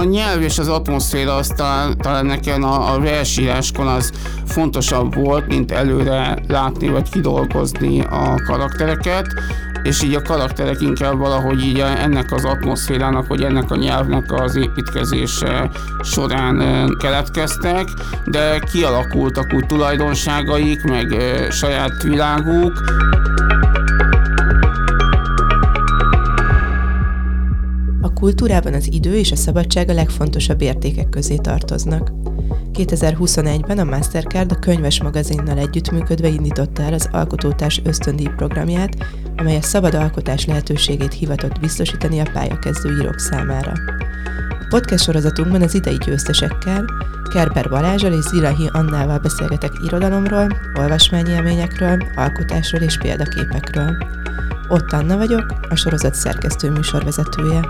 nyelv és az atmoszféra az talán nekem a versíráskon az fontosabb volt, mint előre látni vagy kidolgozni a karaktereket, és így a karakterek inkább valahogy így ennek az atmoszférának, vagy ennek a nyelvnek az építkezése során keletkeztek, de kialakultak úgy tulajdonságaik, meg saját világuk. A kultúrában az idő és a szabadság a legfontosabb értékek közé tartoznak. 2021-ben a Mastercard a Könyves magazinnal együttműködve indította el az Alkotótárs ösztöndíj programját, amely a szabad alkotás lehetőségét hivatott biztosítani a pályakezdő írók számára. A podcast sorozatunkban az idei győztesekkel, Kerber Balázsal és Zilahi Annával beszélgetek irodalomról, olvasmányélményekről, alkotásról és példaképekről. Ott Anna vagyok, a sorozat szerkesztő műsorvezetője.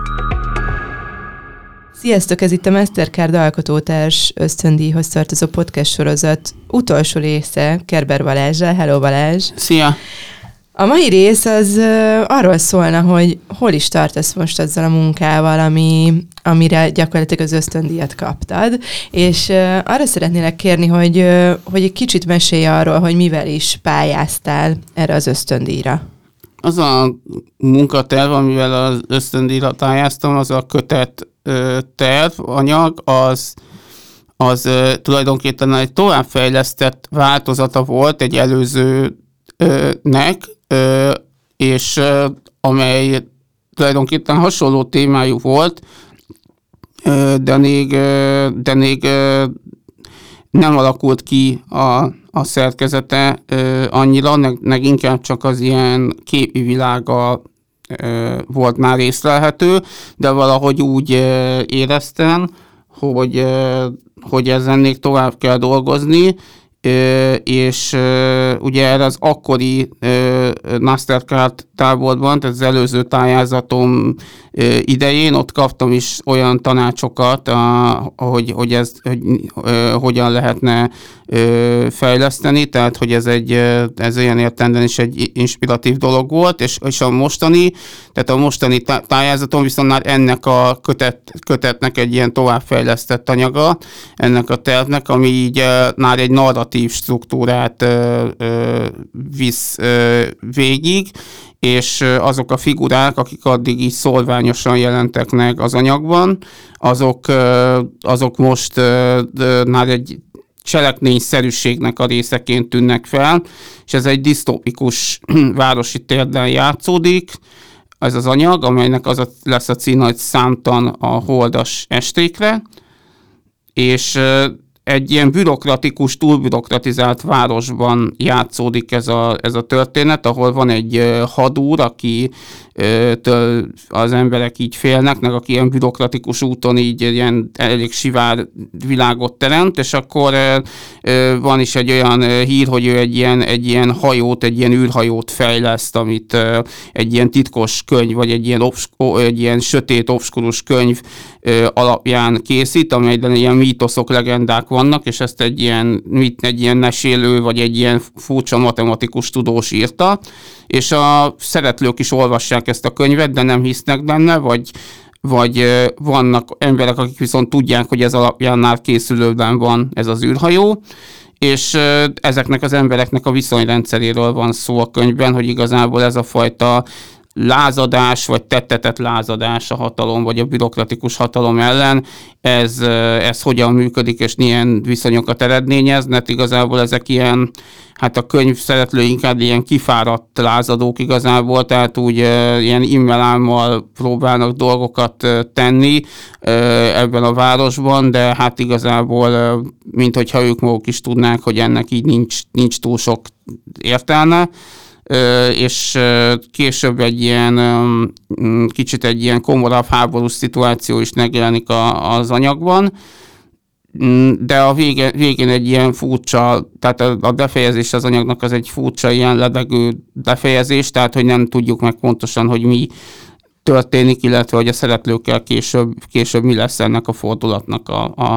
Sziasztok, ez itt a Mastercard Alkotótárs ösztöndíjhoz tartozó podcast sorozat utolsó része Kerber Balázsral. Hello Balázs! Szia! A mai rész az arról szólna, hogy hol is tartasz most azzal a munkával, amire gyakorlatilag az ösztöndíjat kaptad, és arra szeretnélek kérni, hogy egy kicsit mesélj arról, hogy mivel is pályáztál erre az ösztöndíjra. Az a munkaterv, amivel az ösztöndíjra pályáztam, az a kötet terv, anyag, az tulajdonképpen egy továbbfejlesztett változata volt egy előzőnek, és amely tulajdonképpen hasonló témájú volt, de még nem alakult ki a szerkezete annyira, meg inkább csak az ilyen képi világa volt már észlelhető, de valahogy úgy éreztem, hogy ezen még tovább kell dolgozni, és ugye erre az akkori Mastercard táborban, tehát az előző pályázatom idején, ott kaptam is olyan tanácsokat, hogy hogyan lehetne fejleszteni, tehát hogy ez olyan értelemben is egy inspiratív dolog volt, és a mostani pályázatom viszont már ennek a kötetnek egy ilyen továbbfejlesztett anyaga, ennek a tervnek, ami így már egy narratív struktúrát visz végig, és azok a figurák, akik addig így szólványosan jelentek meg az anyagban, azok most már egy cselekményszerűségnek a részeként tűnnek fel, és ez egy disztópikus városi térden játszódik, ez az anyag, amelynek az lesz a címe, hogy Számtalan a holdas estékre, és egy ilyen bürokratikus, túlbürokratizált városban játszódik ez a történet, ahol van egy hadúr, aki az emberek így félnek, meg aki ilyen bürokratikus úton így ilyen elég sivár világot teremt, és akkor van is egy olyan hír, hogy ő egy ilyen hajót, egy ilyen űrhajót fejleszt, amit egy ilyen titkos könyv, vagy egy ilyen sötét, obskurus könyv alapján készít, amelyben ilyen mítoszok, legendák vannak, és ezt egy ilyen mesélő, vagy egy ilyen furcsa matematikus tudós írta, és a szeretlők is olvassák ezt a könyvet, de nem hisznek benne, vagy vannak emberek, akik viszont tudják, hogy ez alapján már készülőben van ez az űrhajó, és ezeknek az embereknek a viszonyrendszeréről van szó a könyvben, hogy igazából ez a fajta lázadás, vagy tettetett lázadás a hatalom, vagy a bürokratikus hatalom ellen, ez hogyan működik, és milyen viszonyokat eredményez, mert igazából ezek ilyen, hát a könyv szeretlő inkább ilyen kifáradt lázadók igazából, tehát úgy ilyen immelámmal próbálnak dolgokat tenni ebben a városban, de hát igazából, mint hogyha ők maguk is tudnák, hogy ennek így nincs túl sok értelme, és később kicsit egy ilyen komorabb háborús szituáció is megjelenik az anyagban, de a végén egy ilyen furcsa, tehát a befejezés az anyagnak az egy furcsa ilyen lebegő befejezés, tehát hogy nem tudjuk meg pontosan, hogy mi történik, illetve hogy a szereplőkkel később mi lesz ennek a fordulatnak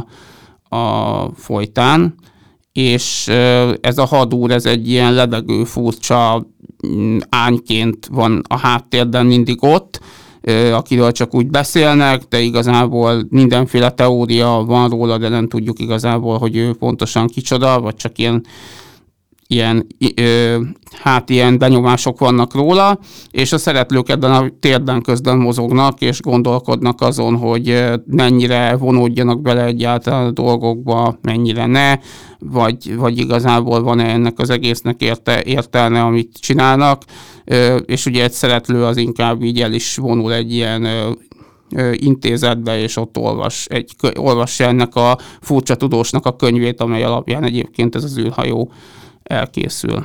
a folytán. És ez a hadúr, ez egy ilyen lebegő, furcsa ányként van a háttérben mindig ott, akiről csak úgy beszélnek, de igazából mindenféle teória van róla, de nem tudjuk igazából, hogy ő pontosan kicsoda, vagy csak ilyen benyomások vannak róla, és a szereplők ebben a térben közben mozognak, és gondolkodnak azon, hogy mennyire vonódjanak bele egyáltalán a dolgokba, mennyire ne, vagy igazából van-e ennek az egésznek értelme, amit csinálnak, és ugye egy szereplő az inkább így el is vonul egy ilyen intézetbe, és ott olvassa ennek a furcsa tudósnak a könyvét, amely alapján egyébként ez az űrhajó elkészül.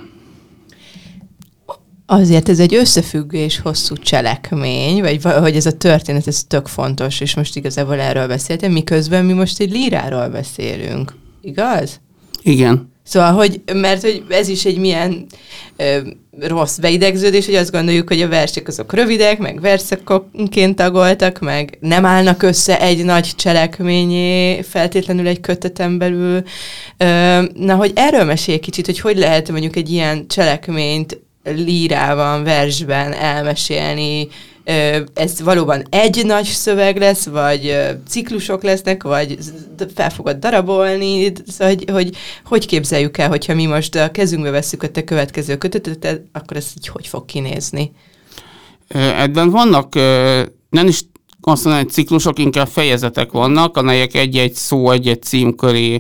Azért ez egy összefüggő és hosszú cselekmény, vagy hogy ez a történet, ez tök fontos, és most igazából erről beszéltem, miközben mi most egy líráról beszélünk. Igaz? Igen. Szóval, mert hogy ez is egy milyen rossz beidegződés, hogy azt gondoljuk, hogy a versek azok rövidek, meg verszakonként tagoltak, meg nem állnak össze egy nagy cselekményé, feltétlenül egy köteten belül. Na, hogy erről mesélj kicsit, hogy lehet mondjuk egy ilyen cselekményt lírában, versben elmesélni, ez valóban egy nagy szöveg lesz, vagy ciklusok lesznek, vagy fel fogod darabolni, szóval, hogy képzeljük el, hogyha mi most a kezünkbe vesszük a te következő kötetet, akkor ez így hogy fog kinézni? Ebben vannak, nem is azt mondom, hogy ciklusok, inkább fejezetek vannak, amelyek egy-egy szó, egy-egy cím köré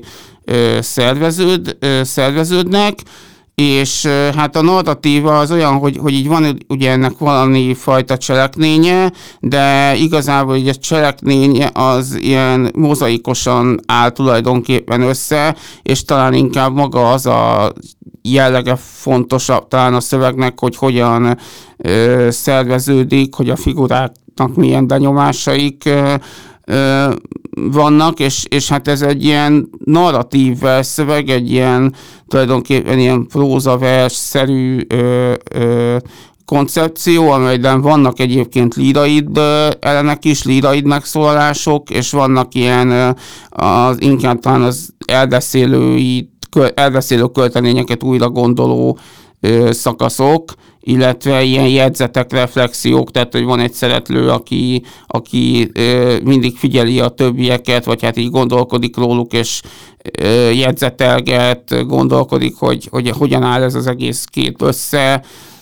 szerveződnek, és hát a narratíva az olyan, hogy így van ugye ennek valami fajta cselekménye, de igazából ugye a cselekménye az ilyen mozaikosan áll tulajdonképpen össze, és talán inkább maga az a jellege fontosabb talán a szövegnek, hogy hogyan szerveződik, hogy a figuráknak milyen benyomásaik vannak, és hát ez egy ilyen narratív szöveg, egy ilyen tulajdonképpen ilyen prózavers-szerű koncepció, amelyben vannak egyébként líraid elemek is, líraid megszólalások, és vannak ilyen inkább talán az elbeszélő költeményeket újra gondoló szakaszok, illetve ilyen jegyzetek, reflexiók, tehát hogy van egy szereplő, aki mindig figyeli a többieket, vagy hát így gondolkodik róluk, és jegyzetelget, gondolkodik, hogy hogyan áll ez az egész kép össze,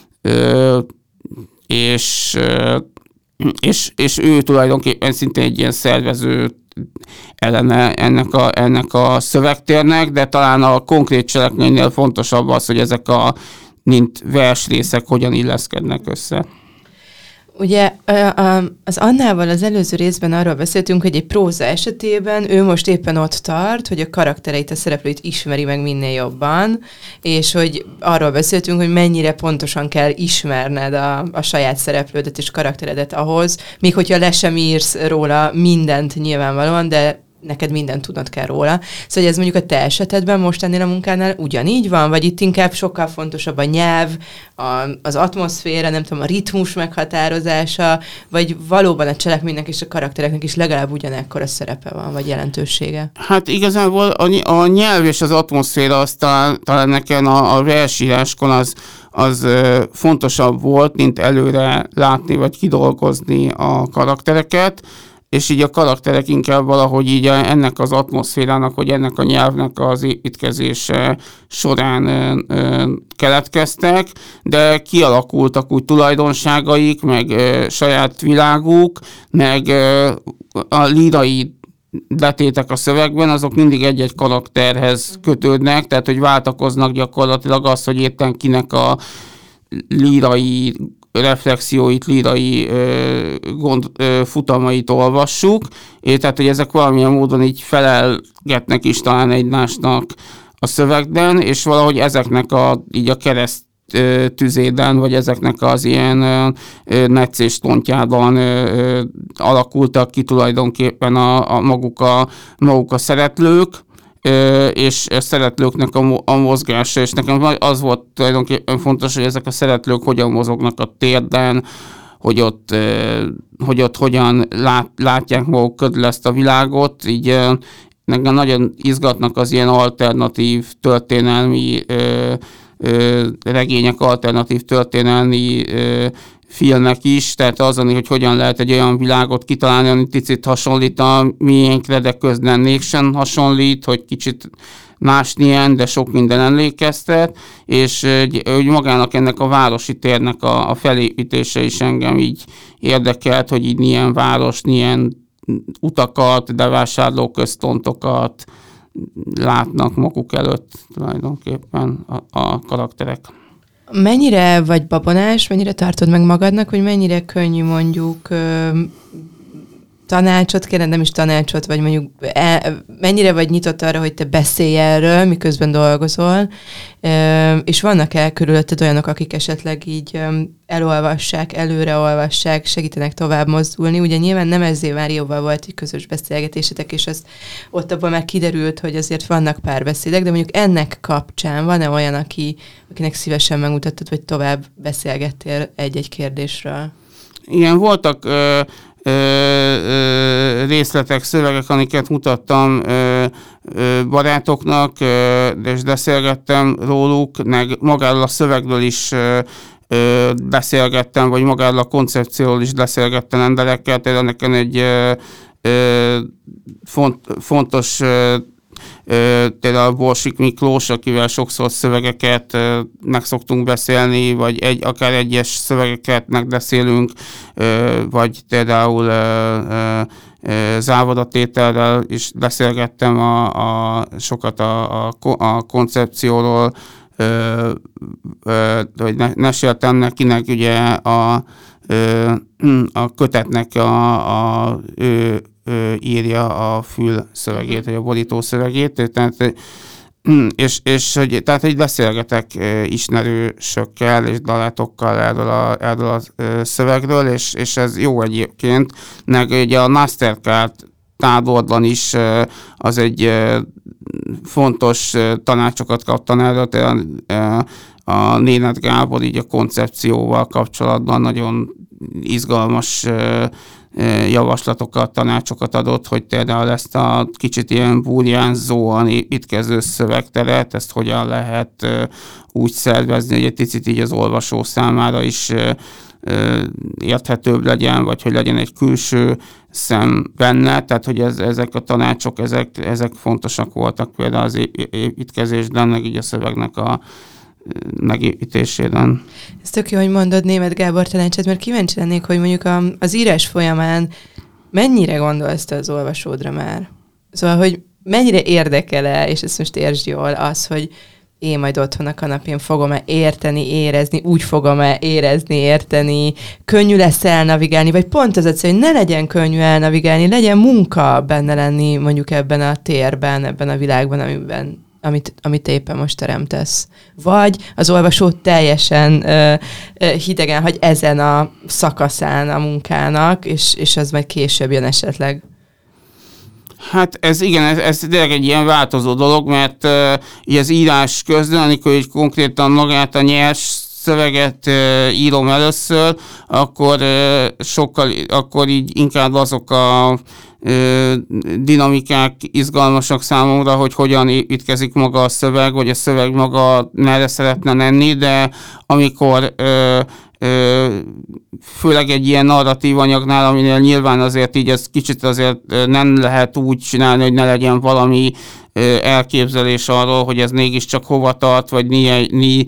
és ő tulajdonképpen szintén egy ilyen szervező eleme ennek a szövegtérnek, de talán a konkrét cselekménynél fontosabb az, hogy ezek mint versrészek hogyan illeszkednek össze. Ugye az Annával az előző részben arról beszéltünk, hogy egy próza esetében ő most éppen ott tart, hogy a karaktereit, a szereplőit ismeri meg minél jobban, és hogy arról beszéltünk, hogy mennyire pontosan kell ismerned a saját szereplődet és karakteredet ahhoz, még hogyha le sem írsz róla mindent nyilvánvalóan, de neked mindent tudnod kell róla. Szóval ez mondjuk a te esetedben most ennél a munkánál ugyanígy van, vagy itt inkább sokkal fontosabb a nyelv, az atmoszféra, nem tudom, a ritmus meghatározása, vagy valóban a cselekménynek és a karaktereknek is legalább ugyanekkora szerepe van, vagy jelentősége? Hát igazából a nyelv és az atmoszféra az talán nekem a versíráskon az fontosabb volt, mint előre látni, vagy kidolgozni a karaktereket, és így a karakterek inkább valahogy így ennek az atmoszférának, vagy ennek a nyelvnek az építkezése során keletkeztek, de kialakultak úgy tulajdonságaik, meg saját világuk, meg a lírai betétek a szövegben, azok mindig egy-egy karakterhez kötődnek, tehát hogy váltakoznak gyakorlatilag az, hogy éppen kinek a lírai reflexióit, lírai futamait olvassuk, tehát hogy ezek valamilyen módon így felelgetnek is talán egymásnak a szövegben, és valahogy ezeknek így a kereszt tüzében, vagy ezeknek az ilyen meccéspontjában alakultak ki tulajdonképpen maguk a szereplők, és a szereplőknek a mozgása, és nekem az volt tulajdonképpen fontos, hogy ezek a szereplők hogyan mozognak a térben, hogy ott hogyan látják maguk körül ezt a világot, így nekem nagyon izgatnak az ilyen alternatív történelmi regények, alternatív történelmi filmek is, tehát azon, hogy hogyan lehet egy olyan világot kitalálni, ami picit hasonlít a miénkre, de közben mégsem hasonlít, hogy kicsit másnilyen, de sok minden emlékeztet, és hogy magának ennek a városi térnek a felépítése is engem így érdekelt, hogy így milyen város, milyen utakat, bevásárlóközpontokat látnak maguk előtt tulajdonképpen a karakterek. Mennyire vagy babonás, mennyire tartod meg magadnak, hogy mennyire könnyű mondjuk tanácsot kérni, nem is tanácsot, vagy mondjuk mennyire vagy nyitott arra, hogy te beszélj erről, miközben dolgozol, és vannak-e körülötted olyanok, akik esetleg így elolvassák, előreolvassák, segítenek tovább mozdulni. Ugye nyilván nem Nemezzé Márióval volt egy közös beszélgetésetek, és az ott abban már kiderült, hogy azért vannak párbeszédek, de mondjuk ennek kapcsán van-e olyan, akinek szívesen megmutattad, vagy tovább beszélgettél egy-egy kérdésről? Igen, voltak részletek, szövegek, amiket mutattam barátoknak, és beszélgettem róluk, meg magáról a szövegről is beszélgettem, vagy magáról a koncepcióról is beszélgettem emberekkel, tehát nekem egy fontos például Borsik Miklós, akivel sokszor szövegeket meg szoktunk beszélni, vagy akár egyes szövegeket megbeszélünk, vagy például Závoda Tételrel is beszélgettem sokat a koncepcióról, hogy meséltem nekinek ugye a kötetnek ő írja a fül szövegét, vagy a borító szövegét, tehát hogy beszélgetek ismerősökkel és barátokkal erről a szövegről, és ez jó egyébként, meg ugye a Mastercard táborban is az egy fontos tanácsokat kaptam erről, a Nénet Gábor így a koncepcióval kapcsolatban nagyon izgalmas javaslatokat, tanácsokat adott, hogy például ezt a kicsit ilyen burjánzóan építkező szövegteret, ezt hogyan lehet úgy szervezni, hogy egy picit így az olvasó számára is érthetőbb legyen, vagy hogy legyen egy külső szem benne, tehát hogy ezek a tanácsok, ezek fontosak voltak például az építkezésben, meg így a szövegnek a megépítésében. Ez tök jó, hogy mondod Németh Gábor tanácsát, mert kíváncsi lennék, hogy mondjuk az írás folyamán mennyire gondolsz te az olvasódra már? Szóval, hogy mennyire érdekel-e, és ezt most értsd jól, az, hogy én majd otthon a kanapén fogom-e érteni, érezni, úgy fogom-e érezni, érteni, könnyű lesz elnavigálni, vagy pont az a cél, hogy ne legyen könnyű elnavigálni, legyen munka benne lenni mondjuk ebben a térben, ebben a világban, amit éppen most teremtesz. Vagy az olvasó teljesen hidegen hagy ezen a szakaszán a munkának, és az majd később jön esetleg. Hát ez tényleg egy ilyen változó dolog, mert így az írás közben, amikor így konkrétan magát a nyers szöveget írom először, akkor így inkább azok a dinamikák izgalmasak számomra, hogy hogyan építkezik maga a szöveg, vagy a szöveg maga merre szeretne menni, de amikor főleg egy ilyen narratív anyagnál, aminél nyilván azért így ez kicsit azért nem lehet úgy csinálni, hogy ne legyen valami elképzelés arról, hogy ez mégiscsak hova tart, vagy mi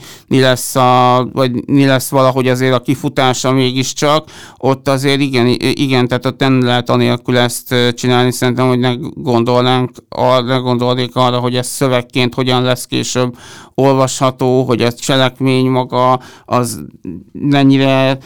lesz valahogy azért a kifutása mégiscsak. Ott azért igen, tehát ott nem lehet anélkül ezt csinálni, szerintem, hogy ne gondolnék arra, hogy ez szövegként hogyan lesz később olvasható, hogy a cselekmény maga az mennyire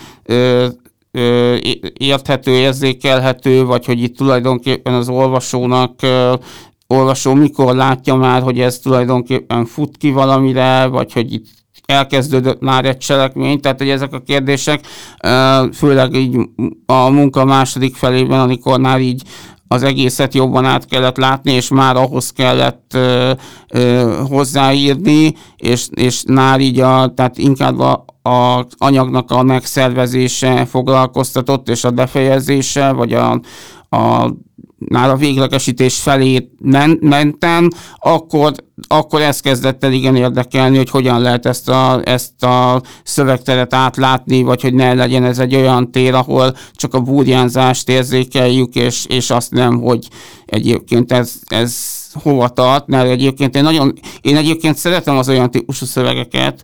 érthető, érzékelhető, vagy hogy itt tulajdonképpen az olvasó mikor látja már, hogy ez tulajdonképpen fut ki valamire, vagy hogy itt elkezdődött már egy cselekmény, tehát hogy ezek a kérdések, főleg így a munka második felében, amikor már így az egészet jobban át kellett látni, és már ahhoz kellett hozzáírni, és már így tehát inkább az anyagnak a megszervezése foglalkoztatott, és a befejezése, vagy a már a véglegesítés felé mentem, akkor ez kezdett el igen érdekelni, hogy hogyan lehet ezt a szövegteret átlátni, vagy hogy ne legyen ez egy olyan tér, ahol csak a burjánzást érzékeljük, és azt nem, hogy egyébként ez hova tart, mert egyébként én egyébként szeretem az olyan típusú szövegeket,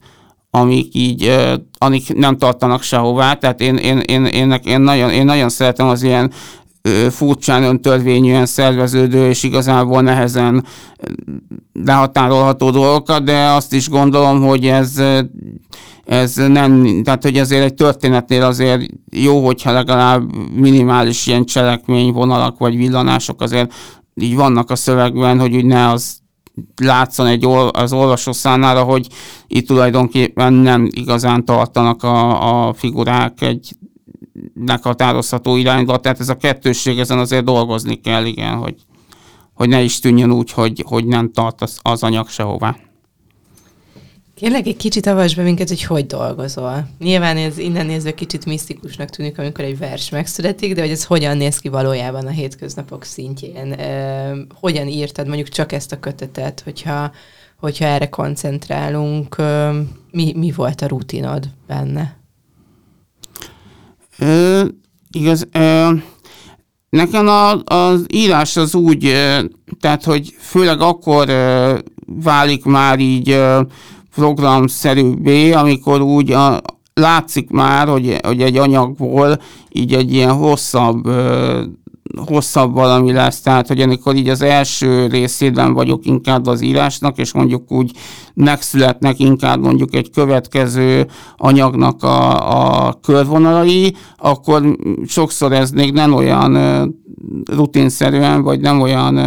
amik nem tartanak sehová, tehát én nagyon szeretem az ilyen furcsán öntörvényűen szerveződő és igazából nehezen lehatárolható dolgokat, de azt is gondolom, hogy ez nem, tehát hogy ezért egy történetnél azért jó, hogyha legalább minimális ilyen cselekményvonalak vagy villanások azért így vannak a szövegben, hogy úgy ne az látszon az olvasó számára, hogy itt tulajdonképpen nem igazán tartanak a figurák egy meghatározható irányba, tehát ez a kettősség, ezen azért dolgozni kell, igen, hogy ne is tűnjön úgy, hogy nem tart az anyag sehová. Kérlek, egy kicsit avasd be minket, hogy dolgozol. Nyilván ez innen nézve kicsit misztikusnak tűnik, amikor egy vers megszületik, de hogy ez hogyan néz ki valójában a hétköznapok szintjén? Hogyan írtad mondjuk csak ezt a kötetet, hogyha erre koncentrálunk? Mi volt a rutinod benne? Igaz, nekem az írás az úgy, tehát, hogy főleg akkor válik már így programszerűbbé, amikor úgy látszik már, hogy egy anyagból így egy ilyen hosszabb valami lesz, tehát hogy amikor így az első részében vagyok inkább az írásnak, és mondjuk úgy megszületnek inkább mondjuk egy következő anyagnak a körvonalai, akkor sokszor ez még nem olyan rutinszerűen, vagy nem olyan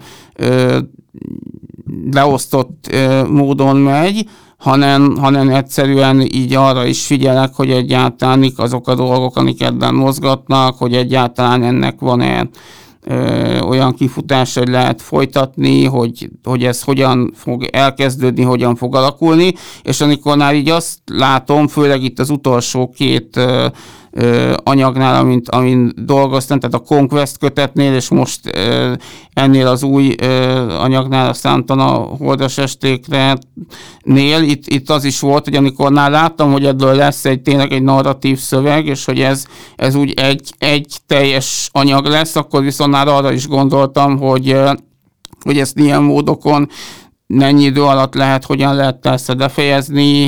leosztott módon megy, hanem egyszerűen így arra is figyelek, hogy egyáltalán mik azok a dolgok, amik ebben mozgatnak, hogy egyáltalán ennek van-e olyan kifutás, hogy lehet folytatni, hogy ez hogyan fog elkezdődni, hogyan fog alakulni, és amikor már így azt látom, főleg itt az utolsó két anyagnál, amin dolgoztam, tehát a Conquest kötetnél, és most ennél az új anyagnál, a Szántana Holdas estéknél, itt az is volt, hogy amikor már láttam, hogy ebből lesz tényleg egy narratív szöveg, és hogy ez úgy egy teljes anyag lesz, akkor viszont már arra is gondoltam, hogy ezt milyen módokon, mennyi idő alatt lehet, hogyan lehet persze befejezni,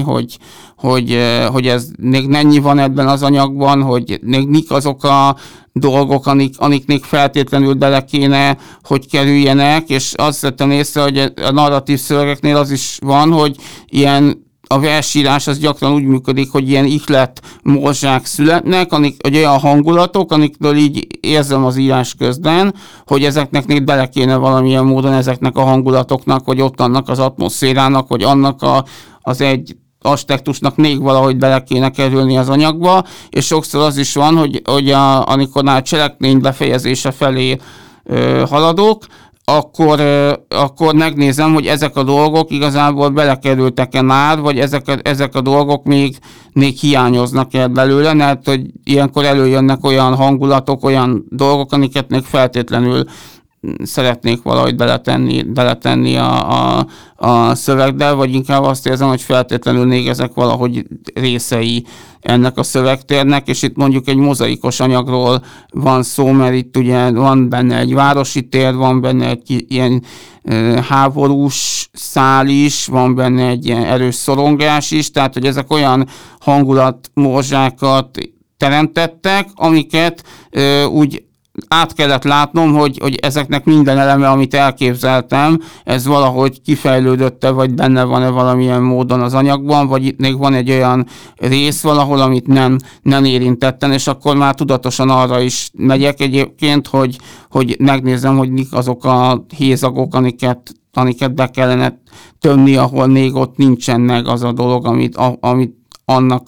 hogy ez még mennyi van ebben az anyagban, hogy még mik azok a dolgok, amik még feltétlenül bele kéne, hogy kerüljenek, és azt vettem észre, hogy a narratív szövegeknél az is van, hogy ilyen a versírás az gyakran úgy működik, hogy ilyen ihlet morzsák születnek, hogy olyan hangulatok, amikről így érzem az írás közben, hogy ezeknek még bele kéne valamilyen módon ezeknek a hangulatoknak, vagy ott annak az atmoszférának, vagy annak az egy aspektusnak még valahogy bele kéne kerülni az anyagba, és sokszor az is van, hogy amikor már cselekmény befejezése felé haladok, akkor megnézem, hogy ezek a dolgok igazából belekerültek-e már, vagy ezek a dolgok még hiányoznak el belőle, mert hogy ilyenkor előjönnek olyan hangulatok, olyan dolgok, amiket még feltétlenül szeretnék valahogy beletenni a szövegbe, vagy inkább azt érzem, hogy feltétlenül még ezek valahogy részei ennek a szövegtérnek, és itt mondjuk egy mozaikos anyagról van szó, mert itt ugye van benne egy városi tér, van benne egy ilyen háborús szál is, van benne egy ilyen erős szorongás is, tehát hogy ezek olyan hangulatmorzsákat teremtettek, amiket úgy át kellett látnom, hogy ezeknek minden eleme, amit elképzeltem, ez valahogy kifejlődött-e, vagy benne van-e valamilyen módon az anyagban, vagy itt még van egy olyan rész valahol, amit nem érintettem, és akkor már tudatosan arra is megyek egyébként, hogy megnézem, hogy mik azok a hézagok, amiket be kellene tömni, ahol még ott nincsen meg az a dolog, amit annak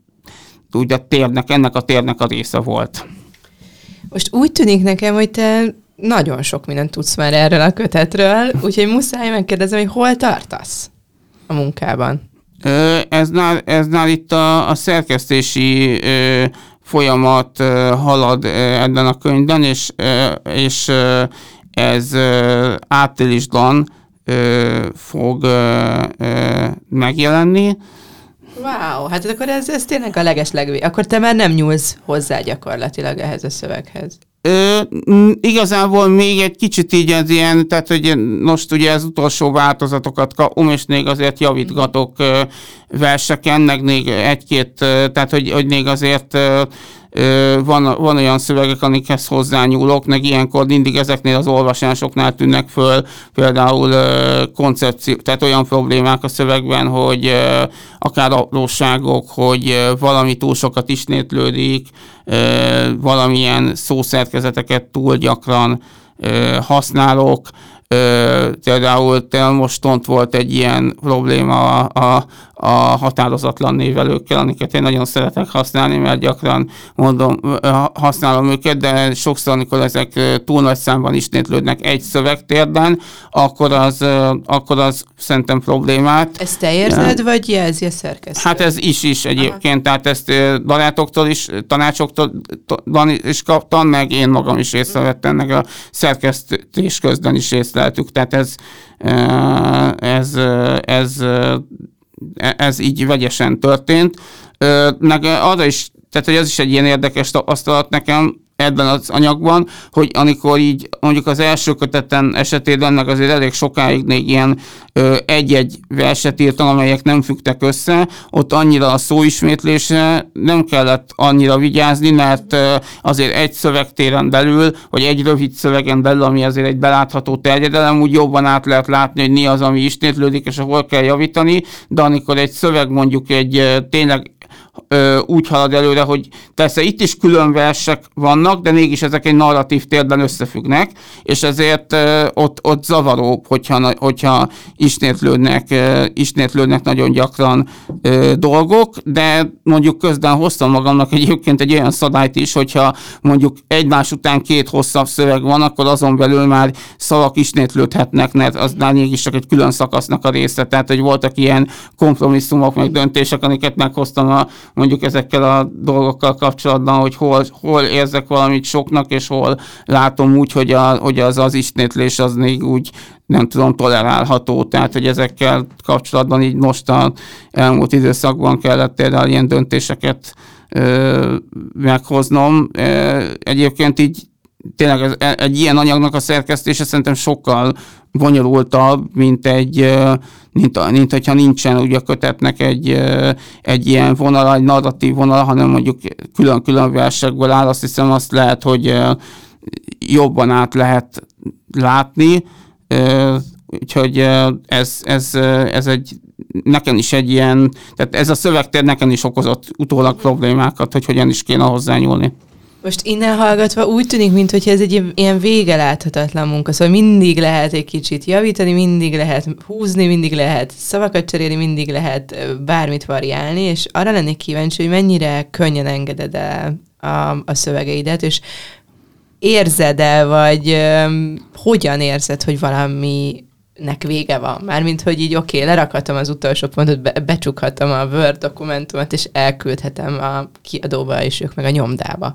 ennek a térnek a része volt. Most úgy tűnik nekem, hogy te nagyon sok mindent tudsz már erről a kötetről, úgyhogy muszáj megkérdezem, hogy hol tartasz a munkában? Ez már itt a szerkesztési folyamat halad ebben a könyvben, és ez áprilisban fog megjelenni. Wow, hát akkor ez tényleg a akkor te már nem nyúlsz hozzá gyakorlatilag ehhez a szöveghez. Igazából még egy kicsit így ez ilyen, tehát hogy most ugye az utolsó változatokat kapom, és még azért javítgatok verseken, meg még egy-két, tehát hogy még azért van olyan szövegek, amikhez hozzányúlok, meg ilyenkor mindig ezeknél az olvasásoknál tűnnek föl például koncepció, tehát olyan problémák a szövegben, hogy akár apróságok, hogy valami túl sokat ismétlődik, valamilyen szószerkezeteket túl gyakran használok. Például most ott volt egy ilyen probléma a határozatlan névelőkkel, amiket én nagyon szeretek használni, mert gyakran használom őket, de sokszor, amikor ezek túl nagy számban ismétlődnek egy szövegtérben, akkor az szerintem problémát. Ezt te érzed, vagy jelzi a szerkesztő? Hát ez is egyébként, tehát ezt barátoktól is, tanácsoktól is kaptam, meg én magam is észrevettem, meg a szerkesztés közben is észleltük, tehát ez így vegyesen történt. Meg arra is, tehát hogy ez is egy ilyen érdekes tapasztalat nekem ebben az anyagban, hogy amikor így mondjuk az első köteten esetében meg azért elég sokáig még ilyen egy-egy verset írtam, amelyek nem fügtek össze, ott annyira a szóismétlésre nem kellett annyira vigyázni, mert azért egy szövegtéren belül, vagy egy rövid szövegen belül, ami azért egy belátható terjedelem, úgy jobban át lehet látni, hogy mi az, ami ismétlődik, és ahol kell javítani, de amikor egy szöveg mondjuk egy tényleg úgy halad előre, hogy persze itt is külön versek vannak, de mégis ezek egy narratív térben összefüggnek, és ezért ott zavaróbb, hogyha ismétlődnek nagyon gyakran dolgok, de mondjuk közben hoztam magamnak egyébként egy olyan szabályt is, hogyha mondjuk egymás után 2 hosszabb szöveg van, akkor azon belül már szavak ismétlődhetnek, mert az már mégis csak egy külön szakasznak a része, tehát hogy voltak ilyen kompromisszumok, meg döntések, amiket meghoztam mondjuk ezekkel a dolgokkal kapcsolatban, hogy hol érzek valamit soknak, és hol látom úgy, hogy az ismétlés az még úgy nem tudom, tolerálható. Tehát, hogy ezekkel kapcsolatban így most az elmúlt időszakban kellett például ilyen döntéseket meghoznom. Egyébként így tényleg egy ilyen anyagnak a szerkesztése szerintem sokkal bonyolultabb, mint hogyha nincsen ugye a kötetnek egy ilyen vonal, egy narratív vonal, hanem mondjuk külön-külön versekből áll. Azt hiszem, azt lehet, hogy jobban át lehet látni. Úgyhogy ez egy nekem is egy ilyen, tehát ez a szövegtér nekem is okozott utólag problémákat, hogy hogyan is kéne hozzányúlni. Most innen hallgatva úgy tűnik, mintha ez egy ilyen vége láthatatlan munka, szóval mindig lehet egy kicsit javítani, mindig lehet húzni, mindig lehet szavakat cserélni, mindig lehet bármit variálni, és arra lennék kíváncsi, hogy mennyire könnyen engeded el a szövegeidet, és érzed-e, vagy hogyan érzed, hogy valaminek vége van? Mármint, hogy így lerakhatom az utolsó pontot, becsukhatom a Word dokumentumot, és elküldhetem a kiadóba, és ők meg a nyomdába.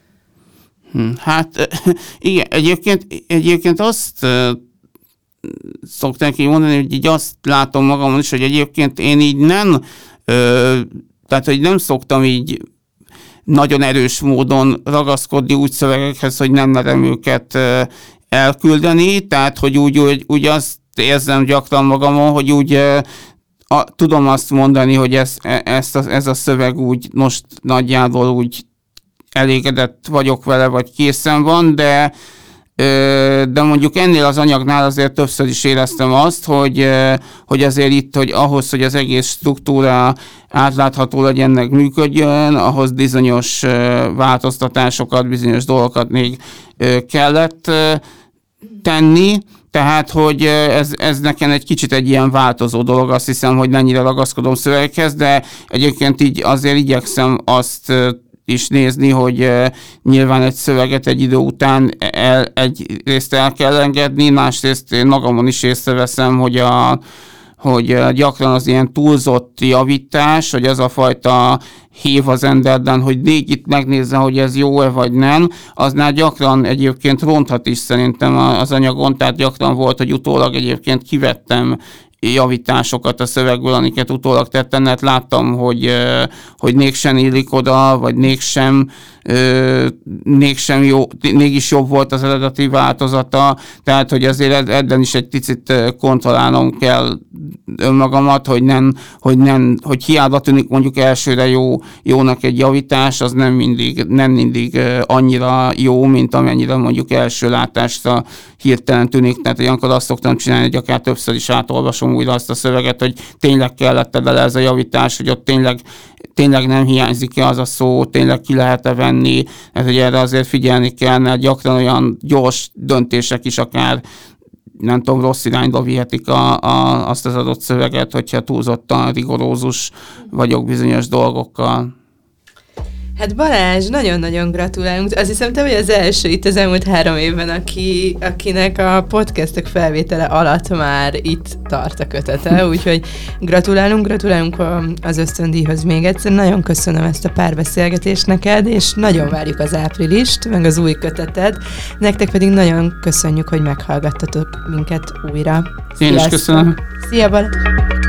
Hát igen, egyébként azt szokták így mondani, hogy így azt látom magamon is, hogy egyébként én így nem, tehát hogy nem szoktam így nagyon erős módon ragaszkodni úgy szövegekhez, hogy nem merem őket elküldeni, tehát hogy úgy azt érzem gyakran magamon, hogy úgy tudom azt mondani, hogy ez a szöveg úgy most nagyjából úgy elégedett vagyok vele, vagy készen van, de mondjuk ennél az anyagnál azért többször is éreztem azt, hogy azért itt, hogy ahhoz, hogy az egész struktúra átlátható legyen, meg működjön, ahhoz bizonyos változtatásokat, bizonyos dolgokat még kellett tenni. Tehát, hogy ez nekem egy kicsit egy ilyen változó dolog, azt hiszem, hogy mennyire ragaszkodom szövegekhez, de egyébként így azért igyekszem azt is nézni, hogy nyilván egy szöveget egy idő után egyrészt el kell engedni, másrészt én magamon is észreveszem, hogy gyakran az ilyen túlzott javítás, hogy az a fajta hív az emberben, hogy itt megnézze, hogy ez jó-e vagy nem, aznál gyakran egyébként ronthat is szerintem az anyagon, tehát gyakran volt, hogy utólag egyébként kivettem javításokat a szövegből, amiket utólag tettem, mert láttam, hogy mégsem illik oda, vagy mégsem jó, mégis jobb volt az eredeti változata, tehát hogy azért ebben is egy picit kontrollálnom kell önmagamat, hogy hiába tűnik mondjuk elsőre jónak egy javítás, az nem mindig annyira jó, mint amennyire mondjuk első látásra hirtelen tűnik, tehát olyankor azt szoktam csinálni, hogy akár többször is átolvasom újra azt a szöveget, hogy tényleg kellett bele ez a javítás, hogy ott tényleg nem hiányzik-e az a szó, tényleg ki lehet-e venni, hát hogy erre azért figyelni kell, mert gyakran olyan gyors döntések is akár nem tudom, rossz irányba vihetik azt az adott szöveget, hogyha túlzottan rigorózus vagyok bizonyos dolgokkal. Hát Balázs, nagyon-nagyon gratulálunk. Azt hiszem, te vagy az első itt az elmúlt 3 évben, akinek a podcastok felvétele alatt már itt tart a kötete, úgyhogy gratulálunk az ösztöndíjhoz még egyszer. Nagyon köszönöm ezt a párbeszélgetést neked, és nagyon várjuk az áprilist, meg az új köteted. Nektek pedig nagyon köszönjük, hogy meghallgattatok minket újra. Én is köszönöm. Szia Balázs!